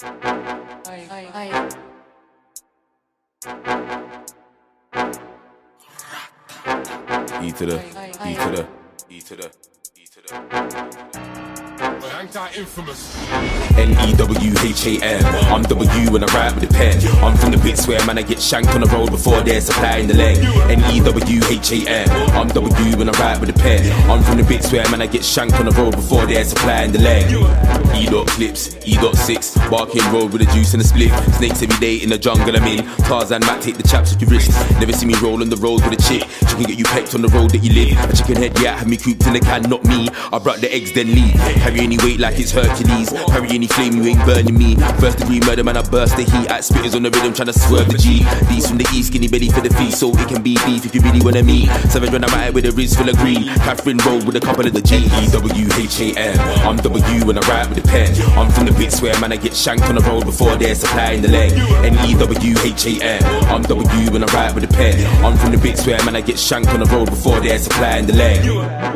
E to the, E to the, E to the, E to the. Infamous. N-E-W-H-A-M. I'm W when I write with a pen. I'm from the bits where man I get shanked on the road before they're supplying the leg. N-E-W-H-A-M. I'm W when I write with a pen. I'm from the bits where man I get shanked on the road before they're supplying the leg. E.clips, E.6. Barking road with a juice and a split. Snakes every day in the jungle I'm in. Tarzan Mac take the chaps with your wrists. Never see me roll on the road with a chick. She can get you pecked on the road that you live. A chicken head, yeah, have me cooped in the can, not me. I brought the eggs then leave. Carry any weight like it's Hercules. Carry any flame, you ain't burning me. First degree murder, man, I burst the heat. At spitters on the rhythm, tryna swerve the G. These from the east, skinny belly for the feast, so it can be beef if you really wanna meet. Savage when I'm out with a wrist full of green. Catherine rolled with a couple of the G. E-W-H-A-M. I'm W when I write with a pen. I'm from the bits where man I get shanked on the road before they're supplying the leg. N-E-W-H-A-M. I'm W when I write with a pen. I'm from the bits where man I get shanked on the road before they're supplying the leg.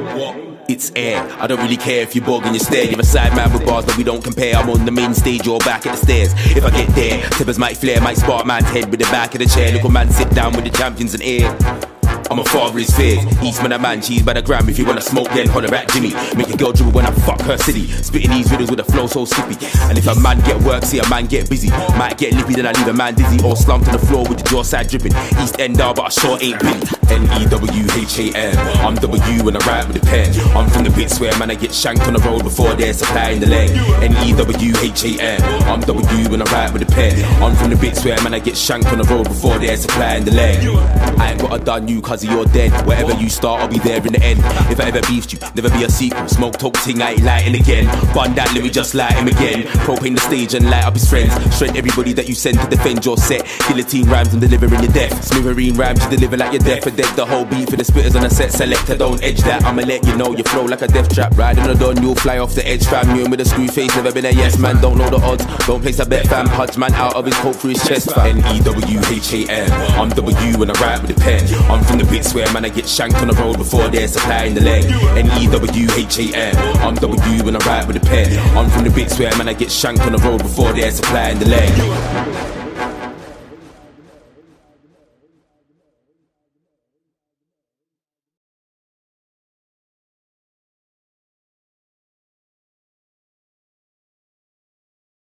It's air, I don't really care if you're bogging your stare. You're a side man with bars, but we don't compare. I'm on the main stage or back at the stairs. If I get there, tippers might flare, might spark man's head with the back of the chair. Look a man sit down with the champions in air. I'm a father his fears. Eastman a man, cheese by the gram. If you wanna smoke, then holler at Jimmy. Make a girl dribble when I fuck her city. Spitting these riddles with a flow so skippy. And if a man get work, see a man get busy. Might get lippy, then I leave a man dizzy. Or slumped on the floor with the jaw side dripping. East End but I sure ain't Billy. N-E-W-H-A-M. I'm W when I write with a pen. I'm from the bits where man I get shanked on the road before they're supplying the leg. N-E-W-H-A-M. I'm W when I write with a pen. I'm from the bits where man I get shanked on the road before they're supplying the leg. I ain't gotta done you cause you're dead. Wherever you start, I'll be there in the end. If I ever beefed you, never be a sequel. Smoke, talk, ting, I ain't lighting again. Bun that lyric, just light him again. Propane the stage and light up his friends. Shred everybody that you send to defend your set. Guillotine rhymes and delivering your death. Smithereen rhymes, you deliver like you're deaf or dead. The whole beat for the spitters on the set. Selector, don't edge that. I'ma let you know you flow like a death trap. Riding the dawn, you'll fly off the edge, fam. You with a screw face, never been a yes man. Don't know the odds, don't place a bet, fam. Punch man out of his coat through his chest, fam. N-E-W-H-A-M. I'm W when I write with a pen. I'm from the bits where man I get shanked on the road before they're supplying the leg. N-E-W-H-A-M. I'm W when I write with a pen. I'm from the bits where man I get shanked on the road before they're supplying the leg.